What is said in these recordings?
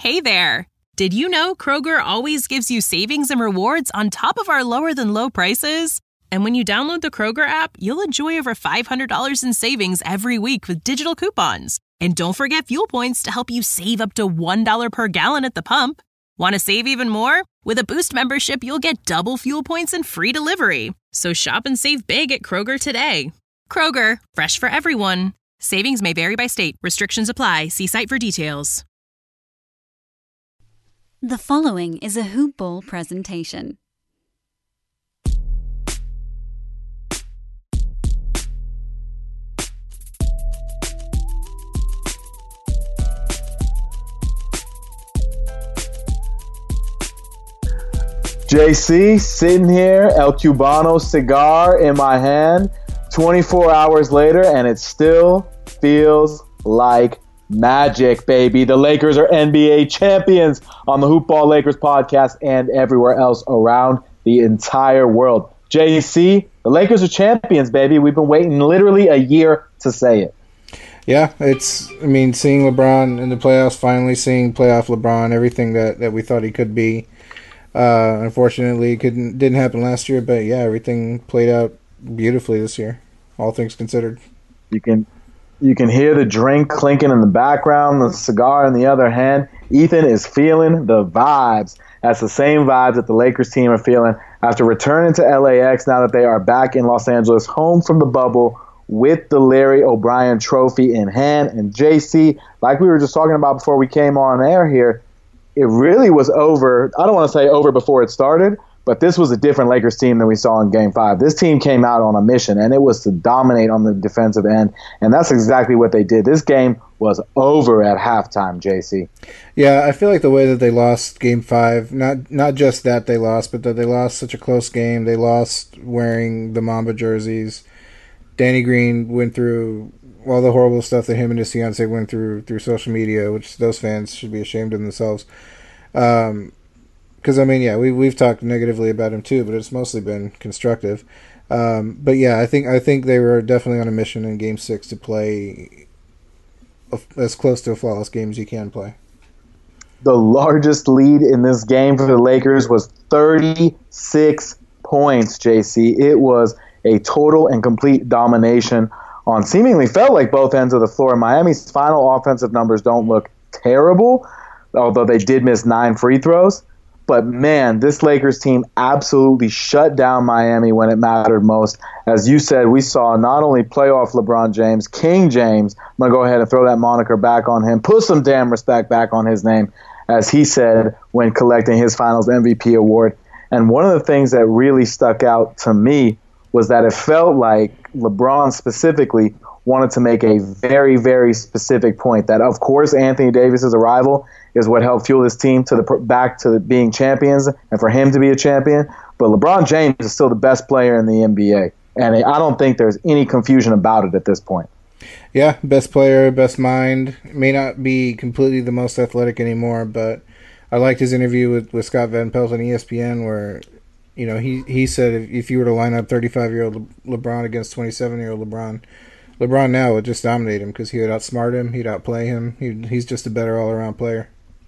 Hey there! Did you know Kroger always gives you savings and rewards on top of our lower-than-low prices? And when you download the Kroger app, you'll enjoy over $500 in savings every week with digital coupons. And don't forget fuel points to help you save up to $1 per gallon at the pump. Want to save even more? With a Boost membership, you'll get double fuel points and free delivery. So shop and save big at Kroger today. Kroger, fresh for everyone. Savings may vary by state. Restrictions apply. See site for details. The following is a Hoop Ball presentation. JC, sitting here, El Cubano cigar in my hand, 24 hours later, and it still feels like magic, baby. The Lakers are NBA champions on the Hoop Ball Lakers podcast and everywhere else around the entire world. JC, the Lakers are champions, baby. We've been waiting literally a year to say it. Yeah, seeing LeBron in the playoffs, finally seeing playoff LeBron, everything that we thought he could be. Unfortunately, didn't happen last year, but yeah, everything played out beautifully this year, all things considered. You can hear the drink clinking in the background, the cigar in the other hand. Ethan is feeling the vibes. That's the same vibes that the Lakers team are feeling after returning to LAX now that they are back in Los Angeles, home from the bubble with the Larry O'Brien trophy in hand. And JC, like we were just talking about before we came on air here, it really was over. I don't want to say over before it started, but this was a different Lakers team than we saw in Game 5. This team came out on a mission, and it was to dominate on the defensive end, and that's exactly what they did. This game was over at halftime, JC. Yeah, I feel like the way that they lost Game 5, not just that they lost, but that they lost such a close game. They lost wearing the Mamba jerseys. Danny Green went through all the horrible stuff that him and his fiancé went through social media, which those fans should be ashamed of themselves. Because, we've talked negatively about him too, but it's mostly been constructive. But yeah, I think they were definitely on a mission in Game 6 to play as close to a flawless game as you can play. The largest lead in this game for the Lakers was 36 points, JC. It was a total and complete domination on seemingly felt like both ends of the floor. Miami's final offensive numbers don't look terrible, although they did miss 9 free throws. But, man, this Lakers team absolutely shut down Miami when it mattered most. As you said, we saw not only playoff LeBron James, King James. I'm going to go ahead and throw that moniker back on him. Put some damn respect back on his name, as he said when collecting his Finals MVP award. And one of the things that really stuck out to me was that it felt like LeBron specifically wanted to make a very, very specific point that, of course, Anthony Davis's arrival is what helped fuel this team back to being champions and for him to be a champion. But LeBron James is still the best player in the NBA, and I don't think there's any confusion about it at this point. Yeah, best player, best mind. May not be completely the most athletic anymore, but I liked his interview with Scott Van Pelt on ESPN where, he said if you were to line up 35-year-old LeBron against 27-year-old LeBron now would just dominate him because he would outsmart him, he'd outplay him. He's just a better all-around player.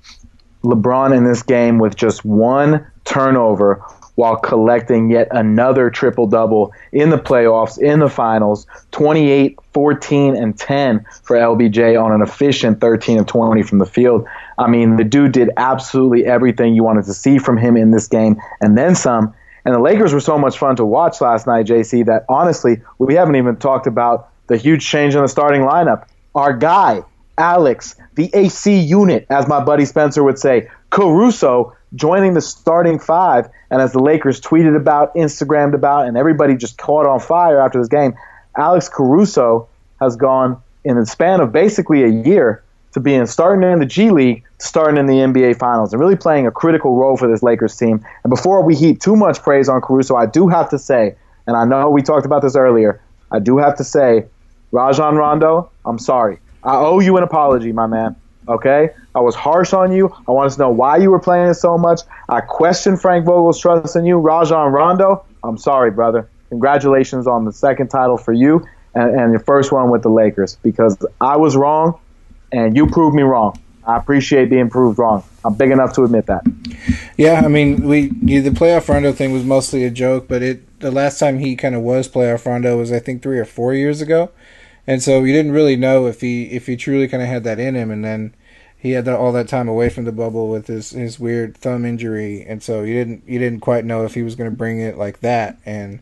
LeBron in this game with just 1 turnover while collecting yet another triple-double in the playoffs, in the finals, 28, 14, and 10 for LBJ on an efficient 13 of 20 from the field. I mean, the dude did absolutely everything you wanted to see from him in this game, and then some. And the Lakers were so much fun to watch last night, JC, that honestly, we haven't even talked about the huge change in the starting lineup. Our guy, Alex, the AC unit, as my buddy Spencer would say, Caruso, joining the starting 5. And as the Lakers tweeted about, Instagrammed about, and everybody just caught on fire after this game, Alex Caruso has gone in the span of basically a year to being starting in the G League to starting in the NBA Finals and really playing a critical role for this Lakers team. And before we heap too much praise on Caruso, I do have to say, and I know we talked about this earlier, I do have to say, Rajon Rondo, I'm sorry. I owe you an apology, my man. Okay? I was harsh on you. I wanted to know why you were playing it so much. I questioned Frank Vogel's trust in you. Rajon Rondo, I'm sorry, brother. Congratulations on the second title for you and your first one with the Lakers, because I was wrong and you proved me wrong. I appreciate being proved wrong. I'm big enough to admit that. Yeah, I mean, the playoff Rondo thing was mostly a joke, but the last time he kind of was playoff Rondo was, I think, 3 or 4 years ago, and so you didn't really know if he truly kind of had that in him, and then he had all that time away from the bubble with his weird thumb injury, and so you didn't quite know if he was going to bring it like that.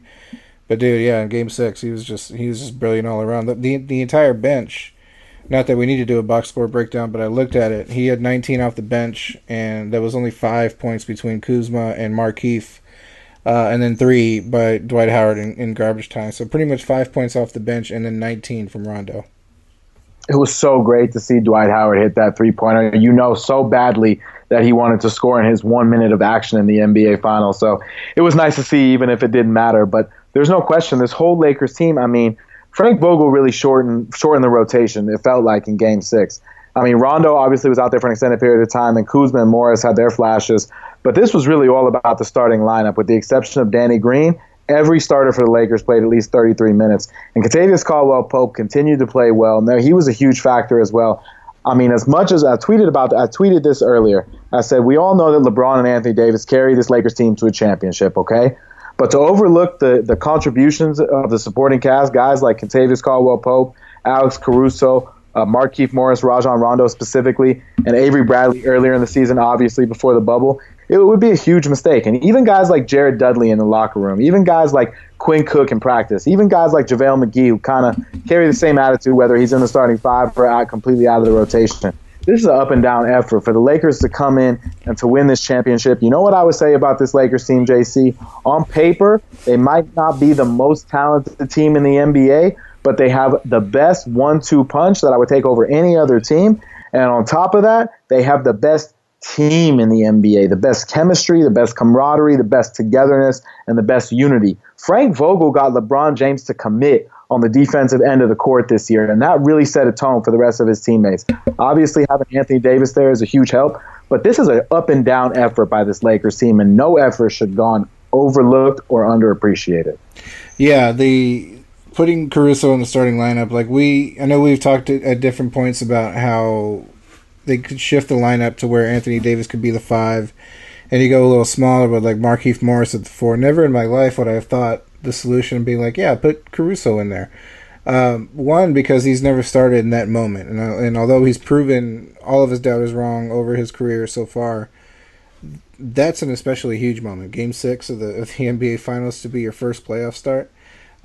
But dude, yeah, in Game 6, he was just brilliant all around. The entire bench. Not that we need to do a box score breakdown, but I looked at it. He had 19 off the bench, and there was only 5 points between Kuzma and Markieff, and then 3 by Dwight Howard in garbage time. So pretty much 5 points off the bench, and then 19 from Rondo. It was so great to see Dwight Howard hit that three-pointer. You know so badly that he wanted to score in his 1 minute of action in the NBA Finals. So it was nice to see, even if it didn't matter. But there's no question, this whole Lakers team, I mean, Frank Vogel really shortened the rotation, it felt like, in Game 6. I mean, Rondo obviously was out there for an extended period of time, and Kuzma and Morris had their flashes. But this was really all about the starting lineup. With the exception of Danny Green, every starter for the Lakers played at least 33 minutes. And Kentavious Caldwell-Pope continued to play well. Now, he was a huge factor as well. I mean, as much as I tweeted this earlier. I said, we all know that LeBron and Anthony Davis carry this Lakers team to a championship, okay? But to overlook the contributions of the supporting cast, guys like Kentavious Caldwell-Pope, Alex Caruso, Markieff Morris, Rajon Rondo specifically, and Avery Bradley earlier in the season, obviously before the bubble, it would be a huge mistake. And even guys like Jared Dudley in the locker room, even guys like Quinn Cook in practice, even guys like JaVale McGee who kind of carry the same attitude whether he's in the starting 5 or completely out of the rotation. This is an up-and-down effort for the Lakers to come in and to win this championship. You know what I would say about this Lakers team, JC? On paper, they might not be the most talented team in the NBA, but they have the best 1-2 punch that I would take over any other team. And on top of that, they have the best team in the NBA, the best chemistry, the best camaraderie, the best togetherness, and the best unity. Frank Vogel got LeBron James to commit on the defensive end of the court this year, and that really set a tone for the rest of his teammates. Obviously, having Anthony Davis there is a huge help, but this is an up-and-down effort by this Lakers team, and no effort should have gone overlooked or underappreciated. Yeah, putting Caruso in the starting lineup, I know we've talked at different points about how they could shift the lineup to where Anthony Davis could be the 5, and you go a little smaller with like Markieff Morris at the 4. Never in my life would I have thought the solution being like, yeah, put Caruso in there. One, because he's never started in that moment, and although he's proven all of his doubters wrong over his career so far, that's an especially huge moment. Game 6 of the NBA Finals to be your first playoff start.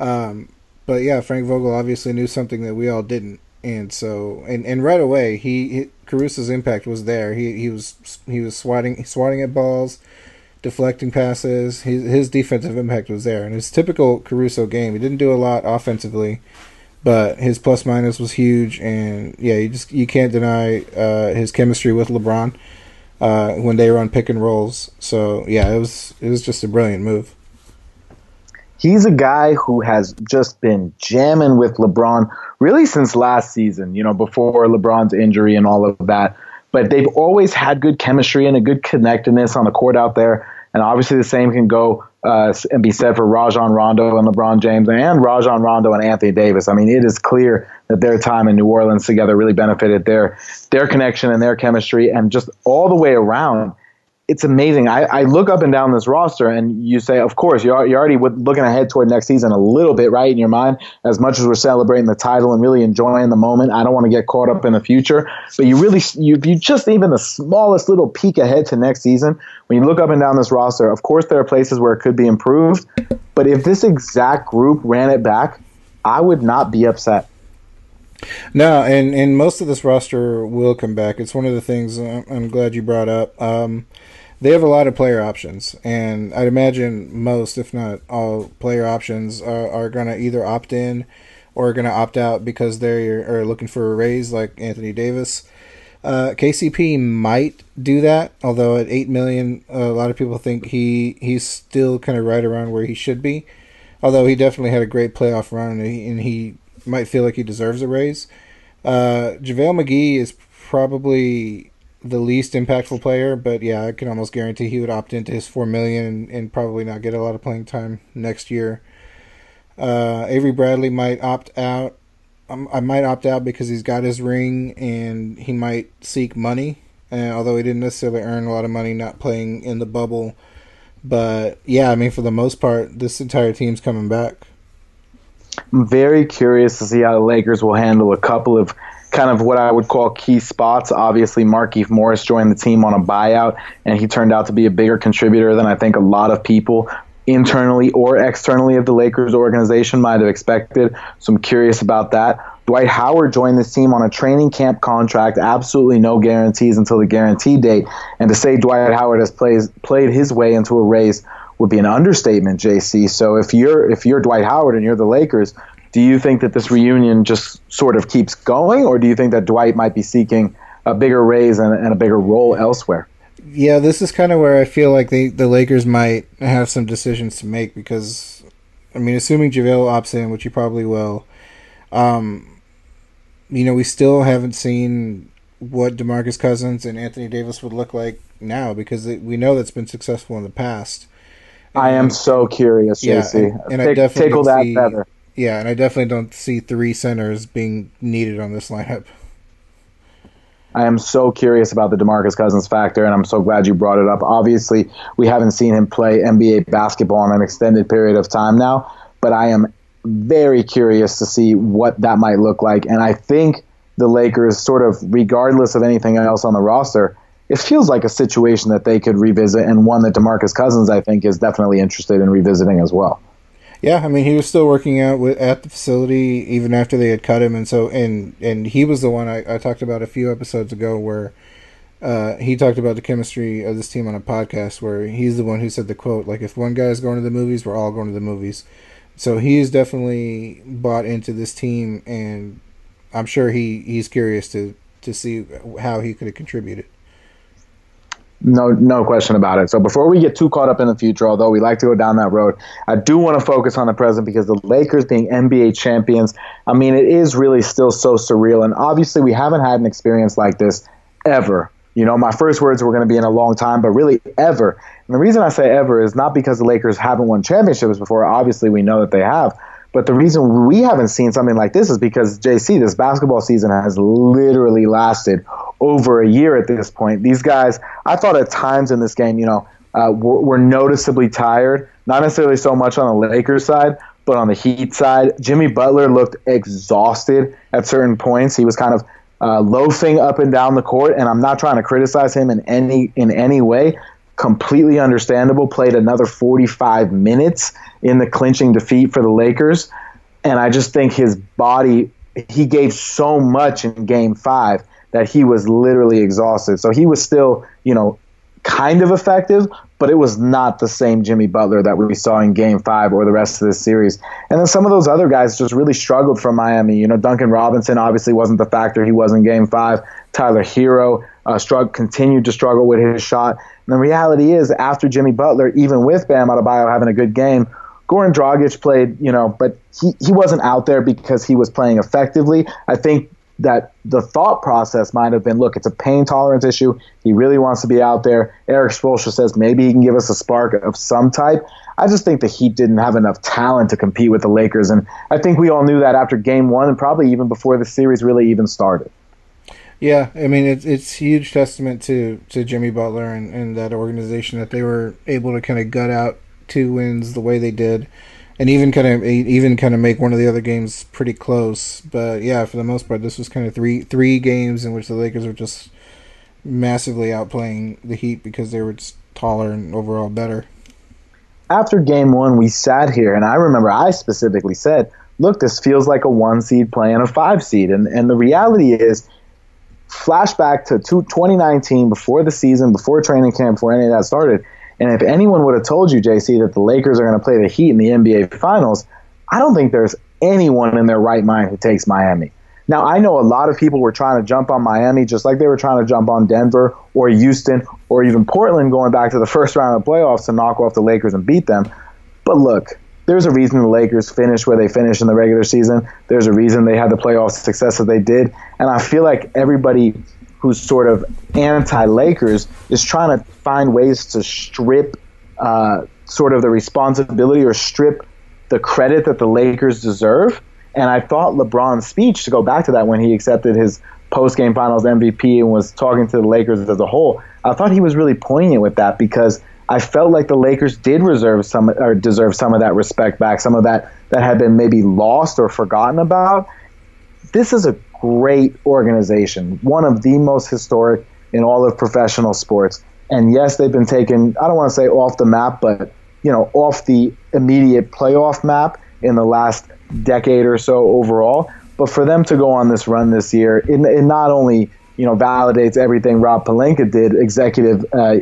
But yeah, Frank Vogel obviously knew something that we all didn't, and so and right away Caruso's impact was there. He was swatting at balls, deflecting passes. His defensive impact was there. And his typical Caruso game, he didn't do a lot offensively, but his plus minus was huge. And yeah, you can't deny his chemistry with LeBron when they run pick and rolls. So yeah, it was just a brilliant move. He's a guy who has just been jamming with LeBron really since last season, before LeBron's injury and all of that. But they've always had good chemistry and a good connectedness on the court out there. And obviously the same can go and be said for Rajon Rondo and LeBron James, and Rajon Rondo and Anthony Davis. I mean, it is clear that their time in New Orleans together really benefited their connection and their chemistry, and just all the way around. It's amazing. I look up and down this roster, and you say, of course, you're already looking ahead toward next season a little bit, right, in your mind, as much as we're celebrating the title and really enjoying the moment. I don't want to get caught up in the future, but you just even the smallest little peek ahead to next season, when you look up and down this roster, of course there are places where it could be improved, but if this exact group ran it back, I would not be upset. No, and most of this roster will come back. It's one of the things I'm glad you brought up. They have a lot of player options, and I'd imagine most, if not all, player options are going to either opt in or going to opt out because they are looking for a raise, like Anthony Davis. KCP might do that, although at $8 million, a lot of people think he's still kind of right around where he should be. Although he definitely had a great playoff run, and he might feel like he deserves a raise. JaVale McGee is probably the least impactful player, but yeah, I can almost guarantee he would opt into his $4 million and probably not get a lot of playing time next year. Avery Bradley might opt out. I might opt out because he's got his ring and he might seek money. Although he didn't necessarily earn a lot of money not playing in the bubble. But yeah, I mean, for the most part, this entire team's coming back. I'm very curious to see how the Lakers will handle a couple of kind of what I would call key spots. Obviously, Markieff Morris joined the team on a buyout, and he turned out to be a bigger contributor than I think a lot of people internally or externally of the Lakers organization might have expected. So I'm curious about that. Dwight Howard joined this team on a training camp contract, absolutely no guarantees until the guarantee date. And to say Dwight Howard has played his way into a raise would be an understatement, JC. So if you're Dwight Howard and you're the Lakers, do you think that this reunion just sort of keeps going, or do you think that Dwight might be seeking a bigger raise and a bigger role elsewhere? Yeah, this is kind of where I feel like the Lakers might have some decisions to make because, I mean, assuming JaVale opts in, which he probably will, we still haven't seen what DeMarcus Cousins and Anthony Davis would look like now because we know that's been successful in the past. I am so curious, JC. Yeah, and I definitely tickle that feather. Yeah, and I definitely don't see three centers being needed on this lineup. I am so curious about the DeMarcus Cousins factor, and I'm so glad you brought it up. Obviously, we haven't seen him play NBA basketball in an extended period of time now, but I am very curious to see what that might look like. And I think the Lakers, sort of regardless of anything else on the roster, it feels like a situation that they could revisit, and one that DeMarcus Cousins, I think, is definitely interested in revisiting as well. Yeah, I mean, he was still working out at the facility even after they had cut him, and he was the one I talked about a few episodes ago where he talked about the chemistry of this team on a podcast where he's the one who said the quote, like, if one guy's going to the movies, we're all going to the movies. So he's definitely bought into this team, and I'm sure he's curious to see how he could have contributed. No question about it. So before we get too caught up in the future, although we like to go down that road, I do want to focus on the present because the Lakers being NBA champions, I mean, it is really still so surreal. And obviously we haven't had an experience like this ever. You know, my first words were going to be in a long time, but really ever. And the reason I say ever is not because the Lakers haven't won championships before. Obviously we know that they have. But the reason we haven't seen something like this is because, JC, this basketball season has literally lasted over a year at this point. These guys, I thought at times in this game, were noticeably tired. Not necessarily so much on the Lakers side, but on the Heat side. Jimmy Butler looked exhausted at certain points. He was kind of loafing up and down the court, and I'm not trying to criticize him in any way. Completely understandable. Played another 45 minutes in the clinching defeat for the Lakers. And I just think his body, he gave so much in Game 5 that he was literally exhausted. So he was still, kind of effective, but it was not the same Jimmy Butler that we saw in Game 5 or the rest of this series. And then some of those other guys just really struggled from Miami. Duncan Robinson obviously wasn't the factor. He was in Game 5. Tyler Hero continued to struggle with his shot. And the reality is, after Jimmy Butler, even with Bam Adebayo having a good game, Goran Dragic played, but he wasn't out there because he was playing effectively. I think that the thought process might have been, look, it's a pain tolerance issue. He really wants to be out there. Eric Spoelstra says maybe he can give us a spark of some type. I just think the Heat didn't have enough talent to compete with the Lakers, and I think we all knew that after Game 1 and probably even before the series really even started. Yeah, I mean, it's huge testament to Jimmy Butler and that organization that they were able to kind of gut out 2 wins the way they did, and even kind of make one of the other games pretty close. But yeah, for the most part, this was kind of three games in which the Lakers were just massively outplaying the Heat because they were just taller and overall better. After Game 1, we sat here, and I remember I specifically said, look, this feels like a 1 seed playing a 5 seed. And the reality is, flashback to 2019, before the season, before training camp, before any of that started, and if anyone would have told you, JC, that the Lakers are going to play the Heat in the NBA Finals, I don't think there's anyone in their right mind who takes Miami. Now, I know a lot of people were trying to jump on Miami just like they were trying to jump on Denver or Houston or even Portland going back to the first round of the playoffs to knock off the Lakers and beat them. But look, there's a reason the Lakers finished where they finished in the regular season. There's a reason they had the playoff success that they did. And I feel like everybody who's sort of anti-Lakers is trying to find ways to strip sort of the responsibility or strip the credit that the Lakers deserve. And I thought LeBron's speech, to go back to that, when he accepted his post-game finals MVP and was talking to the Lakers as a whole, I thought he was really poignant with that, because I felt like the Lakers did deserve some of that respect back, some of that had been maybe lost or forgotten about. This is a great organization, one of the most historic in all of professional sports. And yes, they've been taken, I don't want to say off the map, but off the immediate playoff map in the last decade or so overall. But for them to go on this run this year, it not only validates everything Rob Pelinka did, executive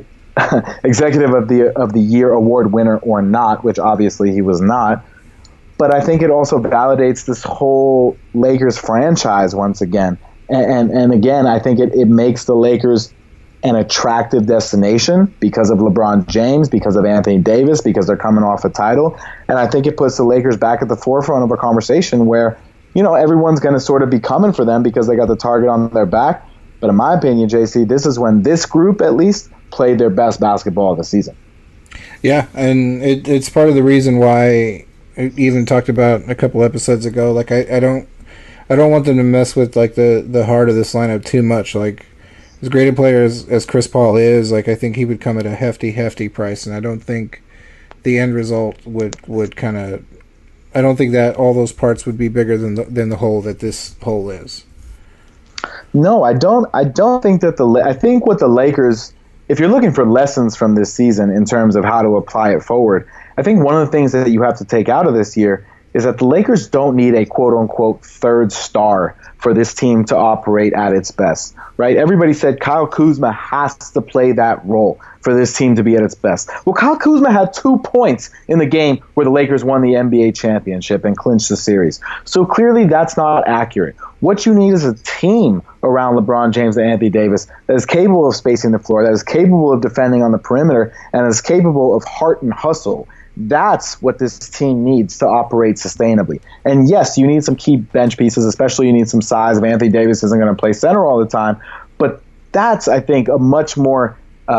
of the year award winner or not, which obviously he was not. But I think it also validates this whole Lakers franchise once again. And again, I think it makes the Lakers an attractive destination because of LeBron James, because of Anthony Davis, because they're coming off a title. And I think it puts the Lakers back at the forefront of a conversation where, everyone's going to sort of be coming for them because they got the target on their back. But in my opinion, JC, this is when this group at least played their best basketball of the season. Yeah, and it's part of the reason why I even talked about a couple episodes ago. Like I don't want them to mess with like the heart of this lineup too much. Like as great a player as Chris Paul is, like I think he would come at a hefty price, and I don't think the end result would kind of. I don't think that all those parts would be bigger than the whole that this whole is. No, I don't think that I think what the Lakers, if you're looking for lessons from this season in terms of how to apply it forward, I think one of the things that you have to take out of this year is that the Lakers don't need a quote-unquote third star for this team to operate at its best, right? Everybody said Kyle Kuzma has to play that role for this team to be at its best. Well, Kyle Kuzma had 2 points in the game where the Lakers won the NBA championship and clinched the series. So clearly that's not accurate. What you need is a team around LeBron James and Anthony Davis that is capable of spacing the floor, that is capable of defending on the perimeter, and is capable of heart and hustle. That's what this team needs to operate sustainably. And yes, you need some key bench pieces, especially you need some size. If Anthony Davis isn't going to play center all the time. But that's, I think, a much more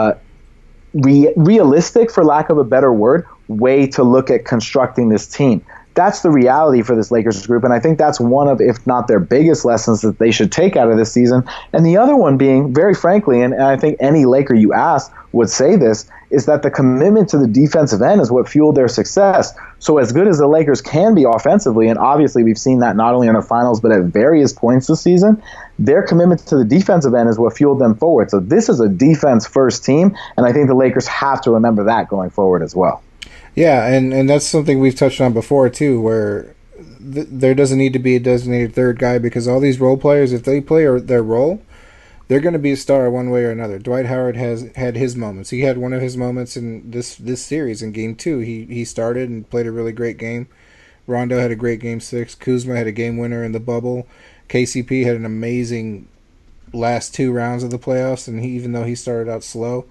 realistic, for lack of a better word, way to look at constructing this team. That's the reality for this Lakers group, and I think that's one of, if not their biggest lessons that they should take out of this season. And the other one being, very frankly, and I think any Laker you ask would say this, is that the commitment to the defensive end is what fueled their success. So as good as the Lakers can be offensively, and obviously we've seen that not only in the finals but at various points this season, their commitment to the defensive end is what fueled them forward. So this is a defense-first team, and I think the Lakers have to remember that going forward as well. Yeah, and that's something we've touched on before, too, where there doesn't need to be a designated third guy, because all these role players, if they play their role, they're going to be a star one way or another. Dwight Howard has had his moments. He had one of his moments in this series in Game 2. He started and played a really great game. Rondo had a great Game 6. Kuzma had a game winner in the bubble. KCP had an amazing last 2 rounds of the playoffs, and even though he started out slow.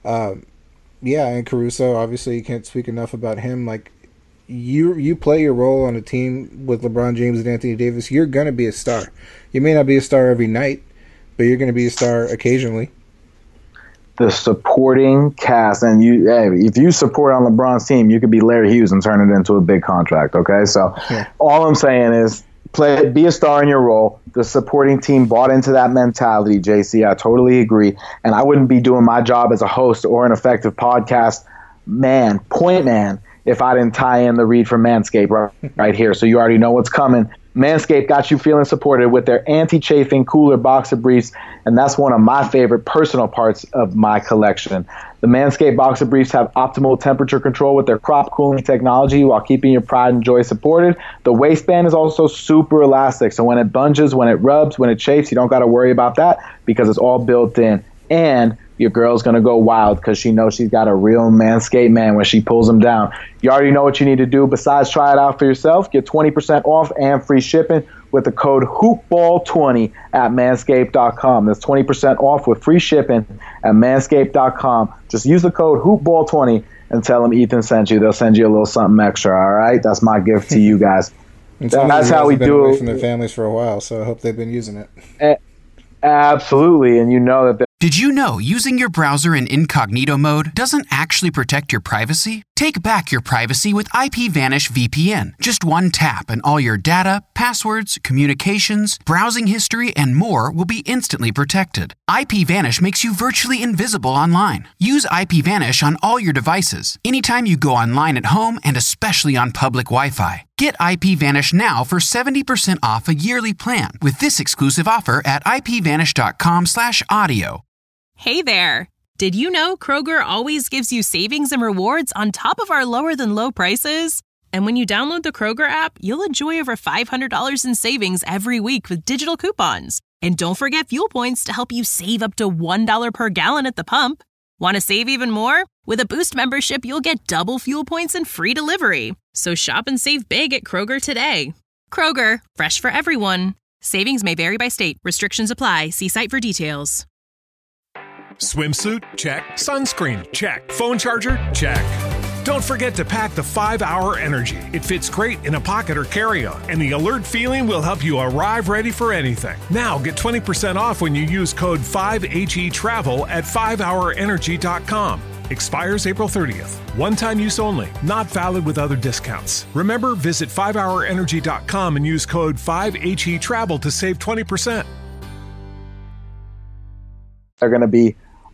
Yeah, and Caruso, obviously you can't speak enough about him. Like, you play your role on a team with LeBron James and Anthony Davis, you're going to be a star. You may not be a star every night, but you're going to be a star occasionally. The supporting cast, and if you support on LeBron's team, you could be Larry Hughes and turn it into a big contract, okay? So all I'm saying is be a star in your role. The supporting team bought into that mentality, JC. I totally agree. And I wouldn't be doing my job as a host or an effective podcast point man, if I didn't tie in the read from Manscaped right here. So you already know what's coming. Manscaped got you feeling supported with their anti-chafing cooler boxer briefs, and that's one of my favorite personal parts of my collection. The Manscaped boxer briefs have optimal temperature control with their crop cooling technology while keeping your pride and joy supported. The waistband is also super elastic, so when it bunges, when it rubs, when it chafes, you don't got to worry about that because it's all built in. And your girl's going to go wild because she knows she's got a real Manscaped man when she pulls them down. You already know what you need to do. Besides, try it out for yourself. Get 20% off and free shipping with the code HoopBall20 at Manscaped.com. That's 20% off with free shipping at Manscaped.com. Just use the code HoopBall20 and tell them Ethan sent you. They'll send you a little something extra, all right? That's my gift to you guys. That's how we do it. From their families for a while, so I hope they've been using it. Absolutely, and you know that Did you know using your browser in incognito mode doesn't actually protect your privacy? Take back your privacy with IPVanish VPN. Just one tap and all your data, passwords, communications, browsing history, and more will be instantly protected. IPVanish makes you virtually invisible online. Use IPVanish on all your devices, anytime you go online at home and especially on public Wi-Fi. Get IPVanish now for 70% off a yearly plan with this exclusive offer at ipvanish.com/audio. Hey there! Did you know Kroger always gives you savings and rewards on top of our lower-than-low prices? And when you download the Kroger app, you'll enjoy over $500 in savings every week with digital coupons. And don't forget fuel points to help you save up to $1 per gallon at the pump. Want to save even more? With a Boost membership, you'll get double fuel points and free delivery. So shop and save big at Kroger today. Kroger, fresh for everyone. Savings may vary by state. Restrictions apply. See site for details. Swimsuit? Check. Sunscreen? Check. Phone charger? Check. Don't forget to pack the 5-Hour Energy. It fits great in a pocket or carry-on, and the alert feeling will help you arrive ready for anything. Now get 20% off when you use code 5HETRAVEL at 5hourenergy.com. Expires April 30th. One-time use only. Not valid with other discounts. Remember, visit 5hourenergy.com and use code 5HETRAVEL to save 20%. They're going to be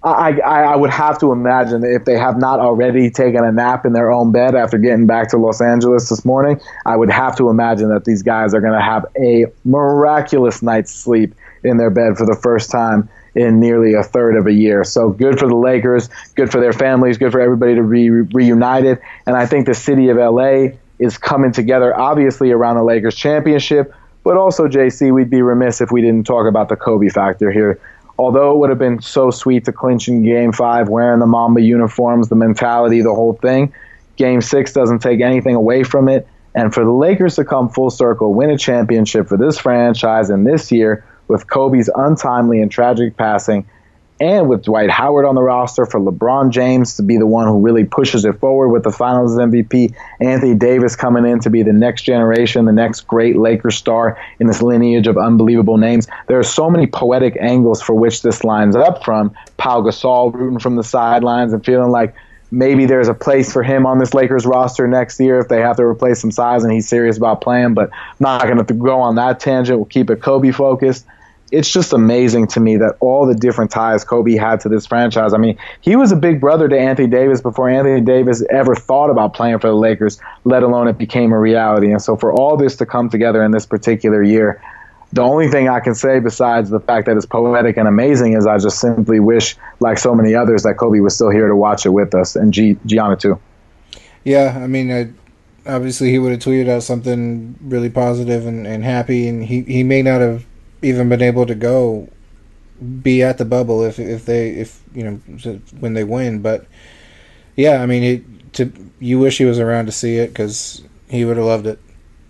I would have to imagine that if they have not already taken a nap in their own bed after getting back to Los Angeles this morning, I would have to imagine that these guys are going to have a miraculous night's sleep in their bed for the first time in nearly a third of a year. So good for the Lakers, good for their families, good for everybody to be reunited. And I think the city of LA is coming together, obviously, around the Lakers championship, but also, JC, we'd be remiss if we didn't talk about the Kobe factor here. Although it would have been so sweet to clinch in Game 5, wearing the Mamba uniforms, the mentality, the whole thing, Game 6 doesn't take anything away from it. And for the Lakers to come full circle, win a championship for this franchise and this year with Kobe's untimely and tragic passing, and with Dwight Howard on the roster, for LeBron James to be the one who really pushes it forward with the Finals MVP, Anthony Davis coming in to be the next generation, the next great Lakers star in this lineage of unbelievable names. There are so many poetic angles for which this lines up, from Pau Gasol rooting from the sidelines and feeling like maybe there's a place for him on this Lakers roster next year if they have to replace some size and he's serious about playing, but not going to go on that tangent. We'll keep it Kobe focused. It's just amazing to me that all the different ties Kobe had to this franchise. I mean, he was a big brother to Anthony Davis before Anthony Davis ever thought about playing for the Lakers, let alone it became a reality. And so for all this to come together in this particular year, the only thing I can say besides the fact that it's poetic and amazing is I just simply wish, like so many others, that Kobe was still here to watch it with us, and Gianna too. Yeah, I mean, obviously he would have tweeted out something really positive and happy, and he may not have even been able to be at the bubble if you know, when they win. But yeah, I mean, you wish he was around to see it, because he would have loved it.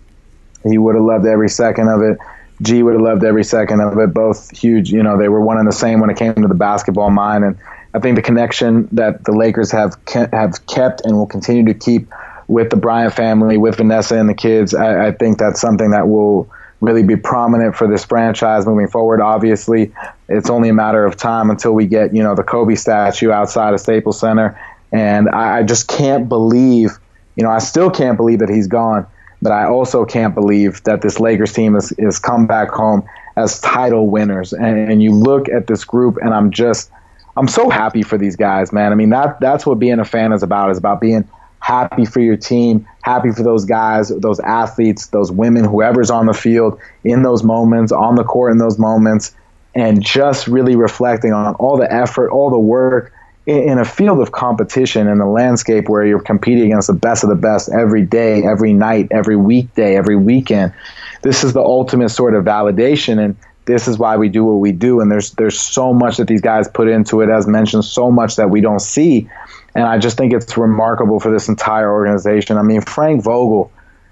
He would have loved every second of it. G would have loved every second of it. Both huge, you know, they were one and the same when it came to the basketball mind. And I think the connection that the Lakers have kept and will continue to keep with the Bryant family, with Vanessa and the kids, I think that's something that will really be prominent for this franchise moving forward. Obviously, it's only a matter of time until we get, you know, the Kobe statue outside of Staples Center. And I just can't believe, you know, I still can't believe that he's gone, but I also can't believe that this Lakers team is come back home as title winners. And you look at this group, and I'm so happy for these guys, man. I mean, that's what being a fan is about being happy for your team, happy for those guys, those athletes, those women, whoever's on the field in those moments, on the court in those moments, and just really reflecting on all the effort, all the work in a field of competition, in a landscape where you're competing against the best every day, every night, every weekday, every weekend. This is the ultimate sort of validation, and this is why we do what we do. And there's so much that these guys put into it, as mentioned, so much that we don't see. And I just think it's remarkable for this entire organization. I mean, Frank Vogel,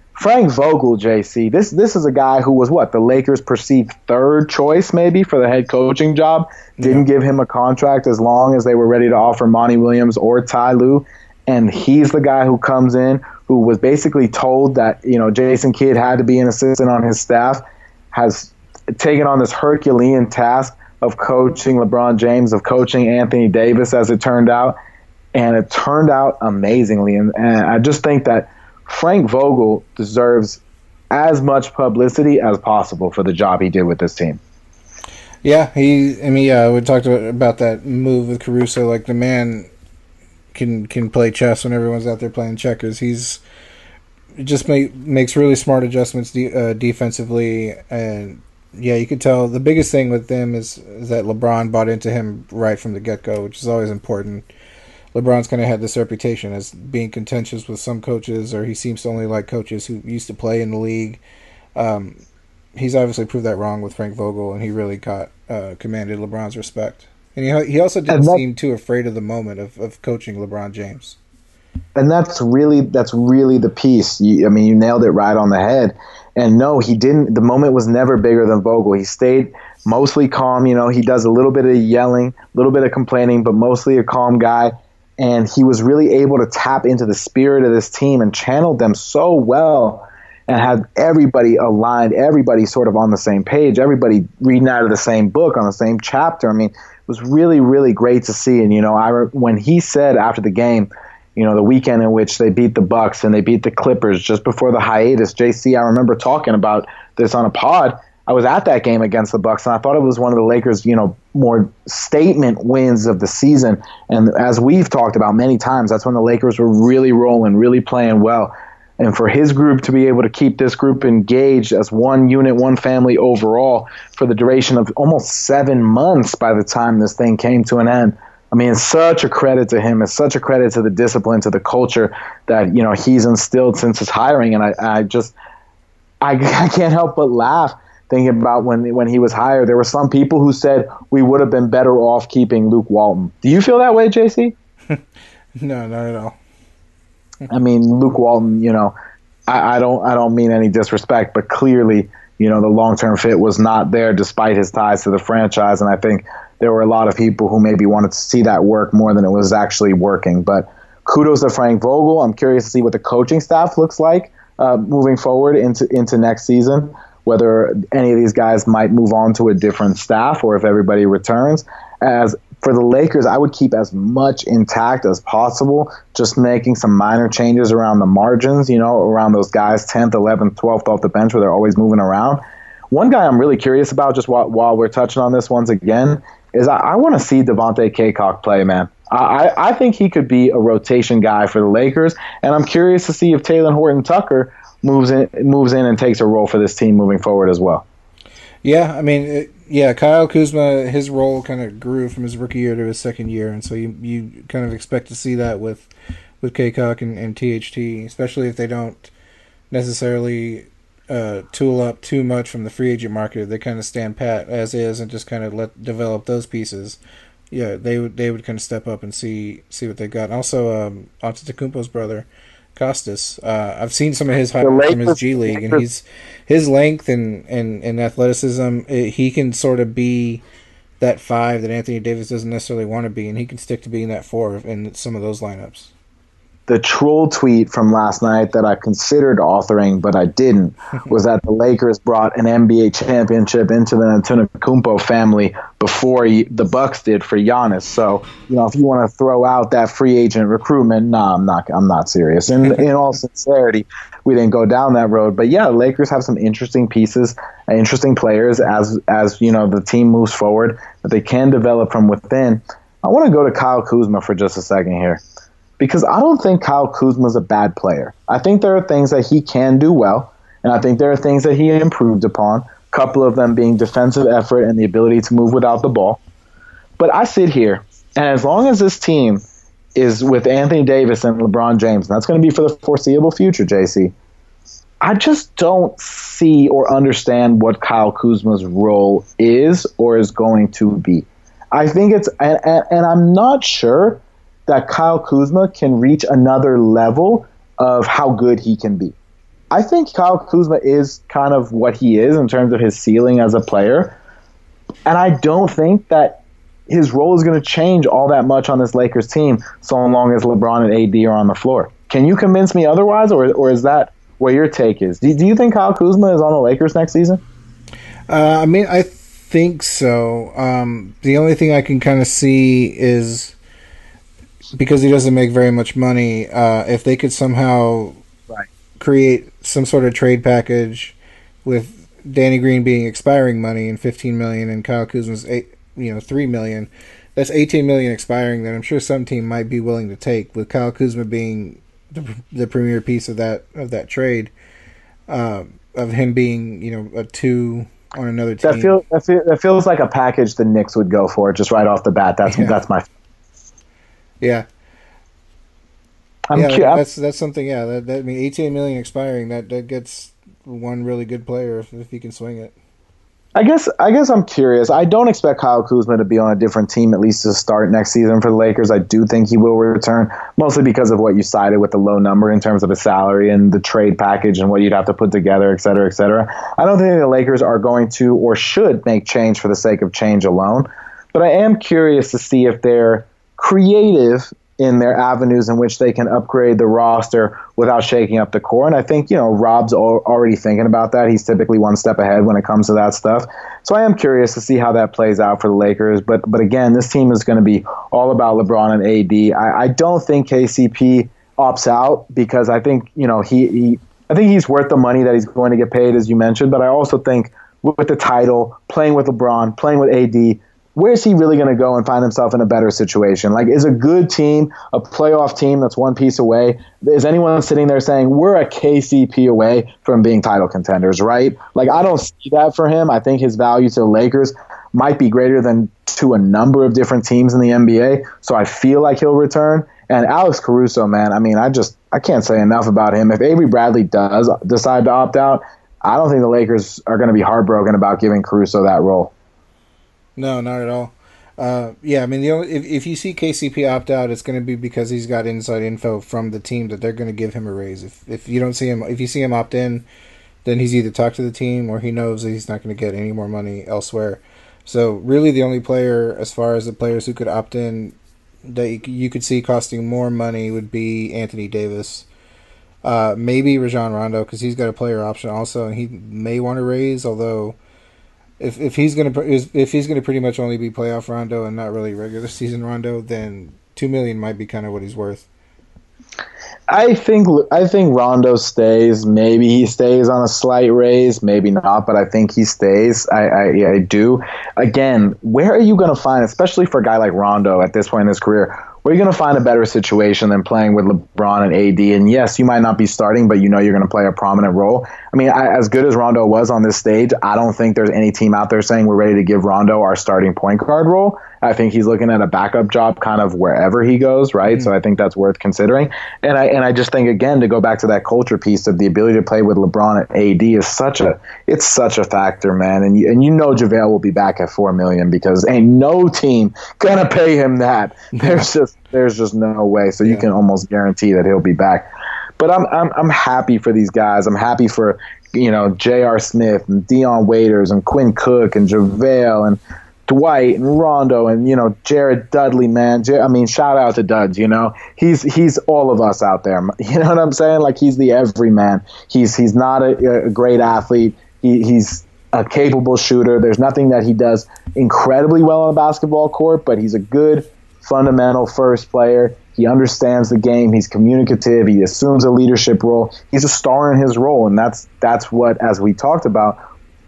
JC, this is a guy who was the Lakers' perceived third choice maybe for the head coaching job. Didn't give him a contract as long as they were ready to offer Monty Williams or Ty Lue. And he's the guy who comes in, who was basically told that, you know, Jason Kidd had to be an assistant on his staff, has taken on this Herculean task of coaching LeBron James, of coaching Anthony Davis, as it turned out. And it turned out amazingly. And I just think that Frank Vogel deserves as much publicity as possible for the job he did with this team. Yeah, we talked about that move with Caruso. Like, the man can play chess when everyone's out there playing checkers. He's just makes really smart adjustments defensively, and yeah, you could tell the biggest thing with them is that LeBron bought into him right from the get-go, which is always important. LeBron's kind of had this reputation as being contentious with some coaches, or he seems to only like coaches who used to play in the league. He's obviously proved that wrong with Frank Vogel, and he really commanded LeBron's respect. And he also didn't seem too afraid of the moment of coaching LeBron James. And that's really the piece. You nailed it right on the head. And no, he didn't. The moment was never bigger than Vogel. He stayed mostly calm. He does a little bit of yelling, a little bit of complaining, but mostly a calm guy. And he was really able to tap into the spirit of this team and channeled them so well, and had everybody aligned, everybody sort of on the same page, everybody reading out of the same book on the same chapter. I mean, it was really, really great to see. And, when he said after the game, the weekend in which they beat the Bucks and they beat the Clippers just before the hiatus, JC, I remember talking about this on a pod. I was at that game against the Bucks, and I thought it was one of the Lakers, more statement wins of the season. And as we've talked about many times, that's when the Lakers were really rolling, really playing well. And for his group to be able to keep this group engaged as one unit, one family overall for the duration of almost 7 months by the time this thing came to an end. I mean, it's such a credit to him. It's such a credit to the discipline, to the culture that, he's instilled since his hiring. And I can't help but laugh thinking about when he was hired. There were some people who said we would have been better off keeping Luke Walton. Do you feel that way, JC? No, not at all. I mean, Luke Walton, I don't mean any disrespect, but clearly, the long-term fit was not there despite his ties to the franchise. And I think there were a lot of people who maybe wanted to see that work more than it was actually working. But kudos to Frank Vogel. I'm curious to see what the coaching staff looks like moving forward into next season, whether any of these guys might move on to a different staff or if everybody returns. As for the Lakers, I would keep as much intact as possible, just making some minor changes around the margins, around those guys 10th, 11th, 12th off the bench where they're always moving around. One guy I'm really curious about, just while we're touching on this once again, is I want to see Devontae Cacok play, man. I think he could be a rotation guy for the Lakers, and I'm curious to see if Talen Horton-Tucker moves in and takes a role for this team moving forward as well. Yeah, I mean, Kyle Kuzma, his role kind of grew from his rookie year to his second year, and so you kind of expect to see that with Cacok and THT, especially if they don't necessarily tool up too much from the free agent market. They kind of stand pat as is and just kind of develop those pieces. Yeah, they would kind of step up and see what they got. And also, Antetokounmpo's brother, Costas. I've seen some of his highlights from his G League, and his length and athleticism. He can sort of be that 5 that Anthony Davis doesn't necessarily want to be, and he can stick to being that 4 in some of those lineups. The troll tweet from last night that I considered authoring, but I didn't, was that the Lakers brought an NBA championship into the Antetokounmpo family before the Bucks did for Giannis. So, if you want to throw out that free agent recruitment, I'm not serious. In all sincerity, we didn't go down that road. But yeah, the Lakers have some interesting pieces, interesting players as the team moves forward that they can develop from within. I want to go to Kyle Kuzma for just a second here, because I don't think Kyle Kuzma is a bad player. I think there are things that he can do well, and I think there are things that he improved upon, a couple of them being defensive effort and the ability to move without the ball. But I sit here, and as long as this team is with Anthony Davis and LeBron James, and that's going to be for the foreseeable future, JC, I just don't see or understand what Kyle Kuzma's role is or is going to be. I think it's – and I'm not sure – that Kyle Kuzma can reach another level of how good he can be. I think Kyle Kuzma is kind of what he is in terms of his ceiling as a player, and I don't think that his role is going to change all that much on this Lakers team so long as LeBron and AD are on the floor. Can you convince me otherwise, or is that what your take is? Do you think Kyle Kuzma is on the Lakers next season? I think so. The only thing I can kind of see is because he doesn't make very much money, if they could somehow create some sort of trade package with Danny Green being expiring money and $15 million and Kyle Kuzma's $3 million. That's $18 million expiring that I'm sure some team might be willing to take, with Kyle Kuzma being the premier piece of that trade, of him being a 2 on another team. That feels like a package the Knicks would go for just right off the bat. That's my. Yeah. That's something. Yeah, that I mean, $18 million expiring. That gets one really good player if he can swing it. I guess I'm curious. I don't expect Kyle Kuzma to be on a different team, at least to start next season for the Lakers. I do think he will return, mostly because of what you cited with the low number in terms of his salary and the trade package and what you'd have to put together, et cetera, et cetera. I don't think the Lakers are going to or should make change for the sake of change alone. But I am curious to see if they're creative in their avenues in which they can upgrade the roster without shaking up the core. And I think, Rob's already thinking about that. He's typically one step ahead when it comes to that stuff. So I am curious to see how that plays out for the Lakers. But again, this team is going to be all about LeBron and AD. I don't think KCP opts out because I think, I think he's worth the money that he's going to get paid, as you mentioned. But I also think with the title, playing with LeBron, playing with AD, where's he really going to go and find himself in a better situation? Like, is a good team, a playoff team that's one piece away, is anyone sitting there saying, we're a KCP away from being title contenders, right? Like, I don't see that for him. I think his value to the Lakers might be greater than to a number of different teams in the NBA, so I feel like he'll return. And Alex Caruso, man, I mean, I can't say enough about him. If Avery Bradley does decide to opt out, I don't think the Lakers are going to be heartbroken about giving Caruso that role. No, not at all. Yeah, I mean, if you see KCP opt out, it's going to be because he's got inside info from the team that they're going to give him a raise. If you see him opt in, then he's either talked to the team or he knows that he's not going to get any more money elsewhere. So really, the only player, as far as the players who could opt in, that you could see costing more money would be Anthony Davis. Maybe Rajon Rondo, because he's got a player option also, and he may want to raise, although. If he's gonna pretty much only be playoff Rondo and not really regular season Rondo, then $2 million might be kind of what he's worth. I think Rondo stays. Maybe he stays on a slight raise, maybe not, but I think he stays. I do. Again, where are you going to find, especially for a guy like Rondo at this point in his career, where are you going to find a better situation than playing with LeBron and AD? And yes, you might not be starting, but you're going to play a prominent role. I mean, as good as Rondo was on this stage, I don't think there's any team out there saying we're ready to give Rondo our starting point guard role. I think he's looking at a backup job kind of wherever he goes, right? Mm-hmm. So I think that's worth considering. And I just think, again, to go back to that culture piece of the ability to play with LeBron and AD is such a factor, man. And you know JaVale will be back at $4 million because ain't no team gonna pay him that. There's just no way. So you can almost guarantee that he'll be back. But I'm happy for these guys. I'm happy for J.R. Smith and Dion Waiters and Quinn Cook and JaVale and Dwight and Rondo and Jared Dudley, man. I mean, shout out to Duds. He's all of us out there. You know what I'm saying? Like, he's the everyman. He's not a great athlete. He's a capable shooter. There's nothing that he does incredibly well on a basketball court, but he's a good fundamental first player. He understands the game. He's communicative. He assumes a leadership role. He's a star in his role, and that's what, as we talked about,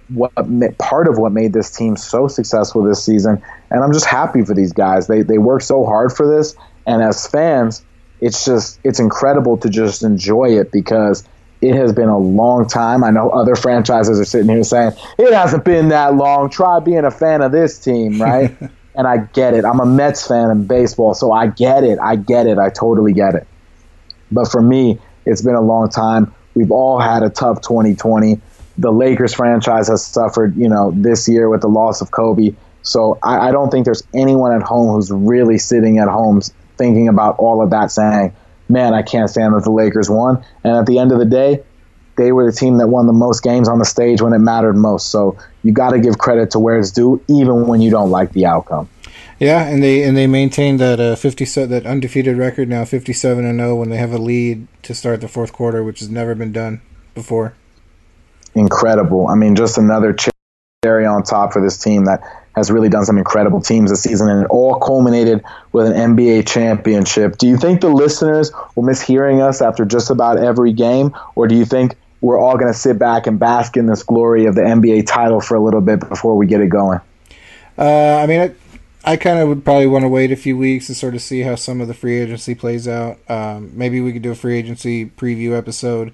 part of what made this team so successful this season. And I'm just happy for these guys. They work so hard for this, and as fans, it's incredible to just enjoy it because it has been a long time. I know other franchises are sitting here saying it hasn't been that long. Try being a fan of this team, right? And I get it. I'm a Mets fan in baseball, so I get it. I totally get it. But for me, it's been a long time. We've all had a tough 2020. The Lakers franchise has suffered, this year with the loss of Kobe. So I don't think there's anyone at home who's really sitting at home thinking about all of that saying, man, I can't stand that the Lakers won. And at the end of the day, they were the team that won the most games on the stage when it mattered most. So you got to give credit to where it's due, even when you don't like the outcome. Yeah, and they maintained that that undefeated record now, 57-0, when they have a lead to start the fourth quarter, which has never been done before. Incredible. I mean, just another cherry on top for this team that has really done some incredible teams this season, and it all culminated with an NBA championship. Do you think the listeners will miss hearing us after just about every game, or do you think we're all going to sit back and bask in this glory of the NBA title for a little bit before we get it going? I kind of would probably want to wait a few weeks and sort of see how some of the free agency plays out. Maybe we could do a free agency preview episode.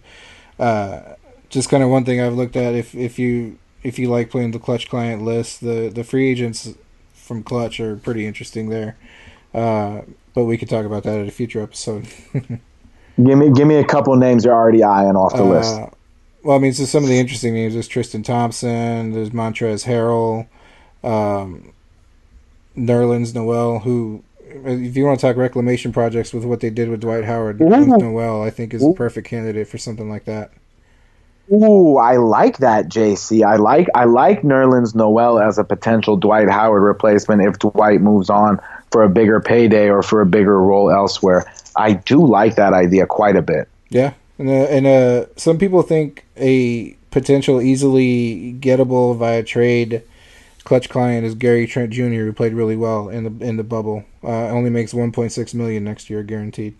Just kind of one thing I've looked at, if you like playing the Clutch client list, the free agents from Clutch are pretty interesting there. But we could talk about that at a future episode. Give me a couple names you're already eyeing off the list. Well, I mean, so some of the interesting names, there's Tristan Thompson, there's Montrezl Harrell, Nerlens Noel, who, if you want to talk reclamation projects with what they did with Dwight Howard, Noel, I think is a perfect candidate for something like that. Ooh, I like that, JC. I like Nerlens Noel as a potential Dwight Howard replacement if Dwight moves on for a bigger payday or for a bigger role elsewhere. I do like that idea quite a bit. Yeah, and some people think a potential easily gettable via trade Clutch client is Gary Trent Jr., who played really well in the bubble. Only makes $1.6 million next year guaranteed.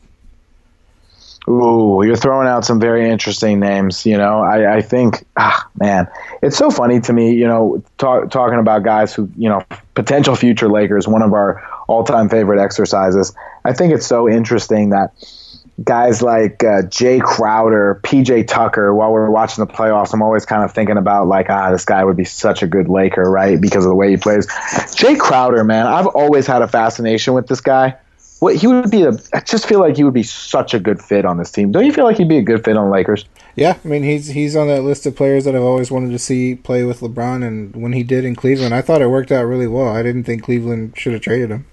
Ooh, you're throwing out some very interesting names. I think, man, it's so funny to me, talking about guys who, potential future Lakers, one of our all-time favorite exercises. I think it's so interesting that guys like Jay Crowder, PJ Tucker, while we're watching the playoffs, I'm always kind of thinking about this guy would be such a good Laker, right? Because of the way he plays. Jay Crowder, man, I've always had a fascination with this guy. I just feel like he would be such a good fit on this team. Don't you feel like he'd be a good fit on the Lakers? Yeah, I mean, he's on that list of players that I've always wanted to see play with LeBron, and when he did in Cleveland, I thought it worked out really well. I didn't think Cleveland should have traded him.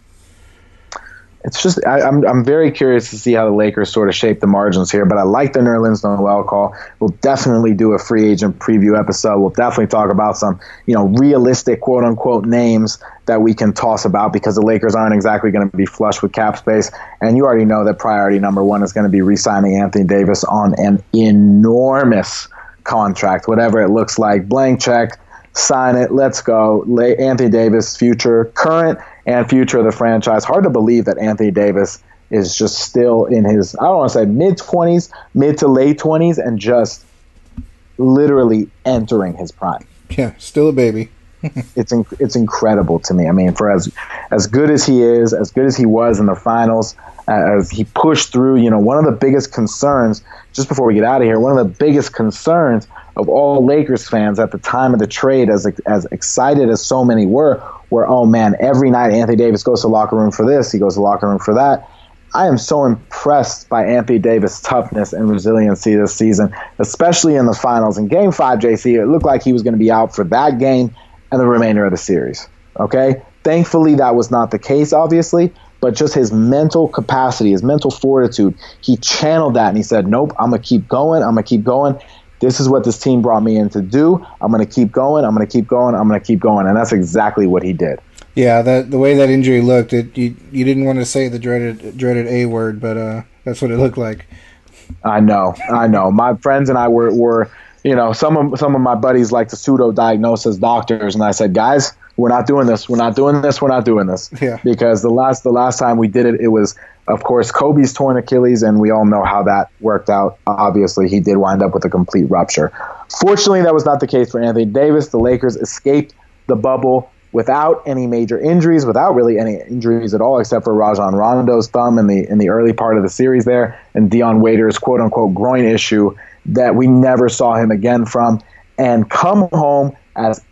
It's just I'm very curious to see how the Lakers sort of shape the margins here, but I like the Nerlens Noel call. We'll definitely do a free agent preview episode. We'll definitely talk about some, realistic quote unquote names that we can toss about, because the Lakers aren't exactly going to be flush with cap space. And you already know that priority number one is going to be re-signing Anthony Davis on an enormous contract, whatever it looks like. Blank check, sign it, let's go. Anthony Davis, current and future of the franchise. Hard to believe that Anthony Davis is just still in his, I don't want to say mid-20s, mid to late 20s, and just literally entering his prime. Yeah, still a baby. It's incredible to me. I mean, for as good as he is, as good as he was in the finals, as he pushed through, one of the biggest concerns, just before we get out of here, one of the biggest concerns of all Lakers fans at the time of the trade, as excited as so many were, oh man, every night Anthony Davis goes to the locker room for this, he goes to the locker room for that. I am so impressed by Anthony Davis' toughness and resiliency this season, especially in the finals. In Game 5, JC, it looked like he was going to be out for that game and the remainder of the series. Okay? Thankfully, that was not the case, obviously, but just his mental capacity, his mental fortitude, he channeled that and he said, nope, I'm going to keep going, I'm going to keep going. This is what this team brought me in to do. I'm going to keep going. I'm going to keep going. I'm going to keep going. And that's exactly what he did. Yeah, the way that injury looked, you didn't want to say the dreaded A word, but that's what it looked like. I know. My friends and I were some of my buddies like to pseudo-diagnose as doctors, and I said, guys, we're not doing this. We're not doing this. We're not doing this. Yeah. Because the last time we did it, it was, of course, Kobe's torn Achilles, and we all know how that worked out. Obviously, he did wind up with a complete rupture. Fortunately, that was not the case for Anthony Davis. The Lakers escaped the bubble without any major injuries, without really any injuries at all, except for Rajon Rondo's thumb in the early part of the series there, and Dion Waiters' quote-unquote groin issue that we never saw him again from, and come home as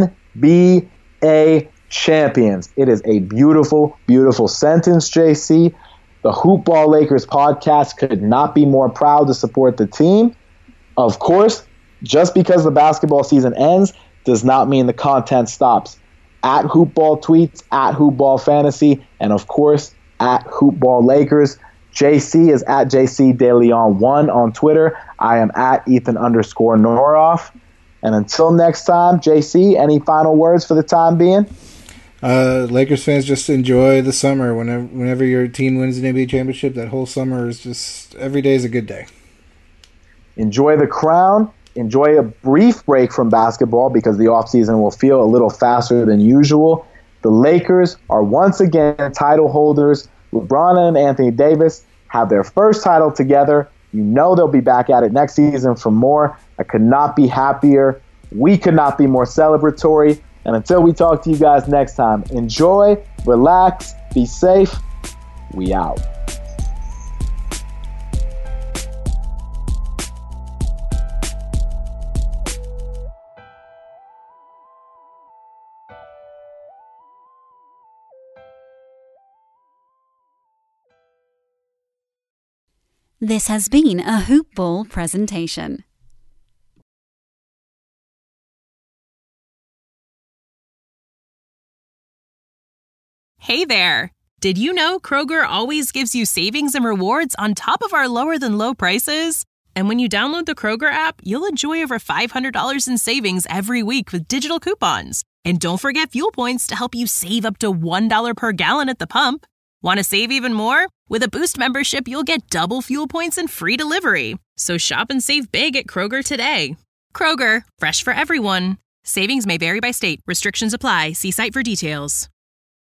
NBA champions. It is a beautiful, beautiful sentence, JC. The Hoop Ball Lakers podcast could not be more proud to support the team. Of course, just because the basketball season ends does not mean the content stops. At Hoop Ball Tweets, at Hoop Ball Fantasy, and of course, at Hoop Ball Lakers. JC is at JC DeLeon1 on Twitter. I am at Ethan_Noroff. And until next time, JC, any final words for the time being? Lakers fans, just enjoy the summer. Whenever your team wins an NBA championship, that whole summer is just, every day is a good day. Enjoy the crown. enjoy a brief break from basketball because the offseason will feel a little faster than usual. The Lakers are once again title holders. LeBron and Anthony Davis have their first title together. You know they'll be back at it next season for more. I could not be happier. We could not be more celebratory. And until we talk to you guys next time, enjoy, relax, be safe. We out. This has been a Hoop Ball presentation. Hey there! Did you know Kroger always gives you savings and rewards on top of our lower-than-low prices? And when you download the Kroger app, you'll enjoy over $500 in savings every week with digital coupons. And don't forget fuel points to help you save up to $1 per gallon at the pump. Want to save even more? With a Boost membership, you'll get double fuel points and free delivery. So shop and save big at Kroger today. Kroger, fresh for everyone. Savings may vary by state. Restrictions apply. See site for details.